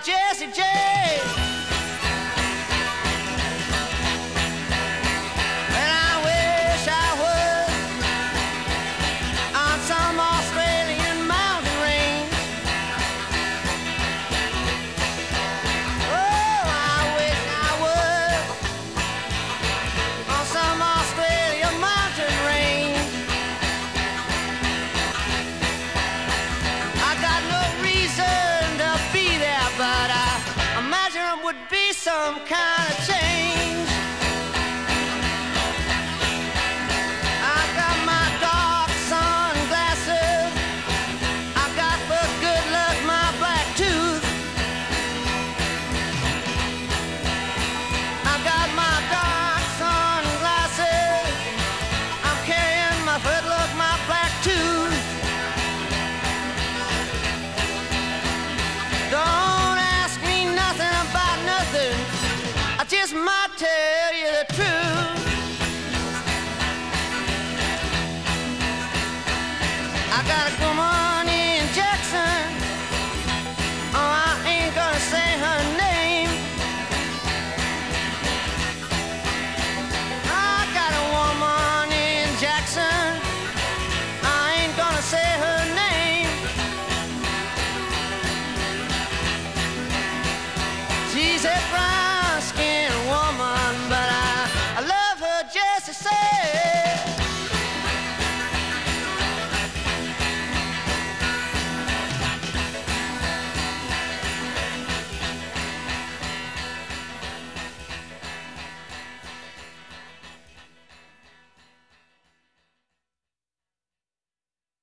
Jessie J. And I wish I was on some Australian mountain range. Oh, I wish I was on some Australian mountain range. I got no reason to be there, but I imagine it would be some kind of change. I got my dark sunglasses, I got for good luck my black tooth. I got my dark sunglasses, I'm carrying my good luck, my black tooth. Don't ask me nothing about nothing, I just might tell you the truth. I got a woman in Jackson, oh, I ain't gonna say her name. I got a woman in Jackson,